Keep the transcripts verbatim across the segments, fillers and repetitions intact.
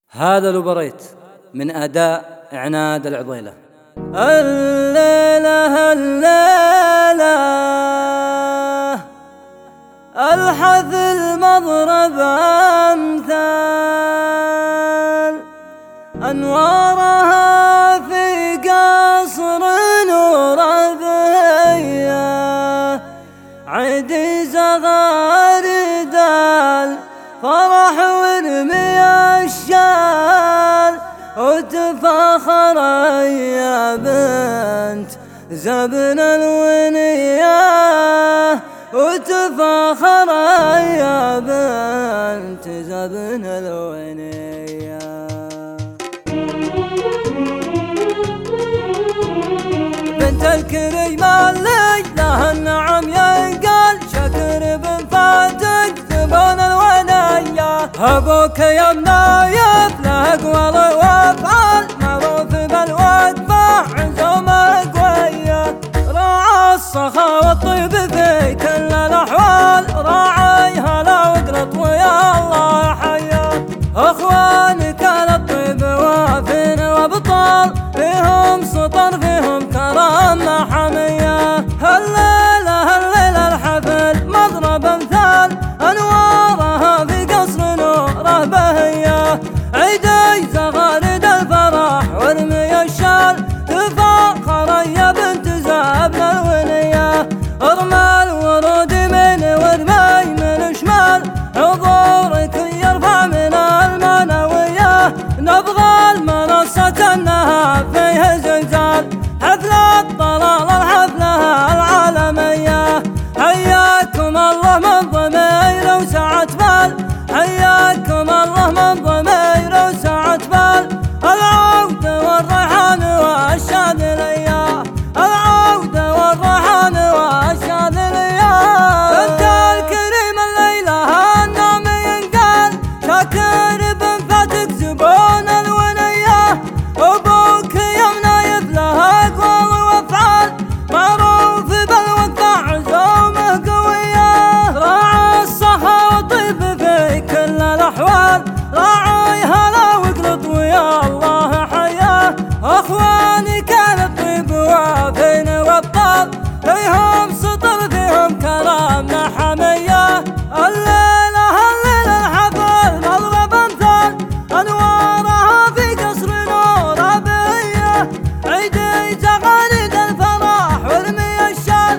هذا لو بريت من أداء عناد العضيلة. الليلة الليلة الحث المضرب أمثال أنوارها في قصر نور بهية عيد زغارد الفرح ورمي الشال وتفاخر يا بنت زبن الونية وتفاخر يا بنت زبن الونية. بنت الكريم اللي لها النعم ينقال شكر بن فاتك زبون الونية. أبوك يا منايف له أقوال وأفعال معروف بالوقفة عزومة قوية. راعى الصخا والطيب في كل الأحوال راعي هلا واقلط ويا الله حيا. أخوانك الطيب وافين وابطال فيهم سطر فيهم كرم حمية. الليلة الليلة الحفل مضرب أمثال أنوارها في قصر نوره بهية عيدي زغارد الفرح وارمي الشال تفاخر يا بنت زبن الونية. ارمى الورود من وارمي من شمال حضورك يرفع من المنوية. نبغى المنصة انها فيها زلزال حفلة طلال الحفلة العالمية. حياكم الله من ضمير وسعة بال حياكم الله من ضمير وسعة بال. العود والريحان والشاذلية العود والريحان والشاذلية. بنت الكريم الليلة النوم ينقال شاكر بن فاتك زبون الونية. أبوك يا منايف له أقوال وأفعال معروف بالوقفة عزومة قوية. راعى الصخا والطيب في كل الأحوال راعي هلا واقلط ويا الله حياه. أخواني كان الطيب وافين وابطال فيهم سطر فيهم كلام حمية. الليلة الليلة الحفل مضرب أمثال أنوارها في قصر نور بهية عيدي زغارد الفرح وارمي الشال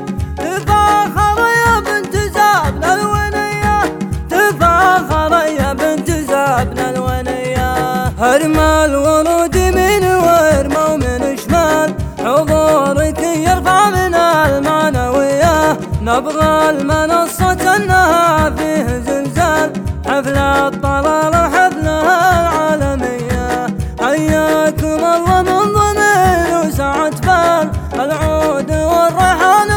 تفاخر يا بنت زبن الونية تفاخر يا بنت زبن الونية. ارمى الورود من وارمى ومن شمال حضورك يرفع من المعنوية. نبغى المنصة انها فيه زلزال حفلة طلال الحفلة العالمية. حياكم الله من ضمير وسعة بال العود والريحان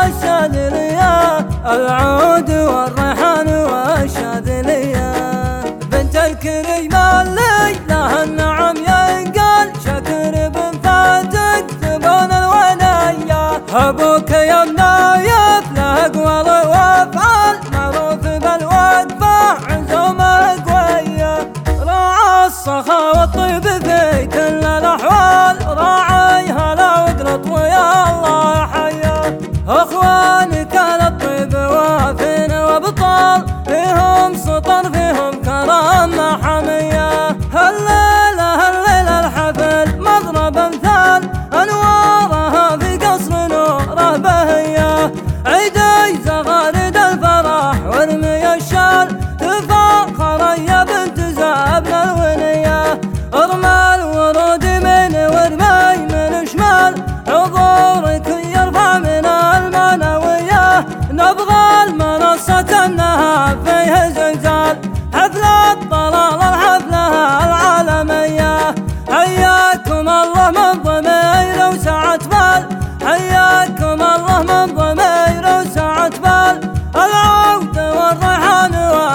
والشاذلية العود والريحان والشاذلية. بنت الكريم اللي لها النعم ينقال شكر بن فاتك زبون الونية. أبوك يا منايف له أقوال وأفعال معروف بالوقفة عزومة قوية. راعى الصخا والطيب في كل الأحوال راعي هلا واقلط ويا الله حيا. أخوانك الطيب وافين وابطال فيهم سطر فيهم كرم حمية. الليلة الليلة الحفل مضرب أمثال أنوارها في قصر نوره بهية عيدي زغارد الفرح وارمي الشال تفاخر يا بنت زبن الونية. ارمى الورود من وارمي من شمال حضورك يرفع من المنوية. نبغى المنصة انها فيها زلزال حفلة طلال الحفلة العالمية. حياكم الله من ضمير وسعة بال حياكم الله من ضمير وسعة بال. العود والريحان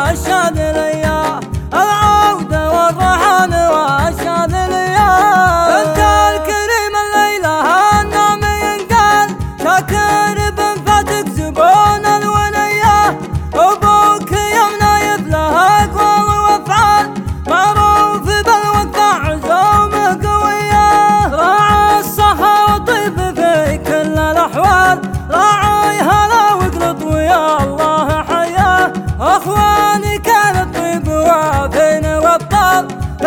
والشاذلية العود والريحان والشاذلية. بنت الكريم الليلة النوم ينقال شاكر بن فاتك زبون الونية. أبوك يا منايف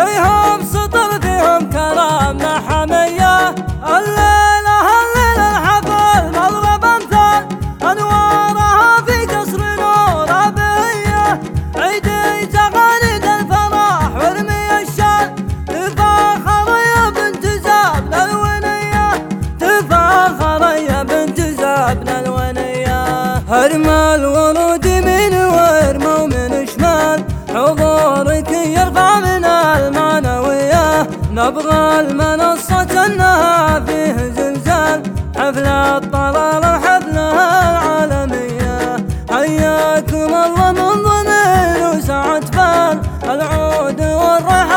فيهم سطر فيهم كلام حمية. الليلة هالليلة الحفل مضرب أمثال أنوارها في قصر نور أبهية. عيدي تقاليد الفرح وارمي الشال تفاخر يا بنت زابل الونية، تفاخر يا بنت زابل الونية. هرمى الورود من وارمى ومن شمال حضورك يرفع من المعنوية. نبغى المنصة انها فيه زلزال حفلة الطلال وحفلها العالمية. حياكم الله من ضمن وسعة بال العود والرحمة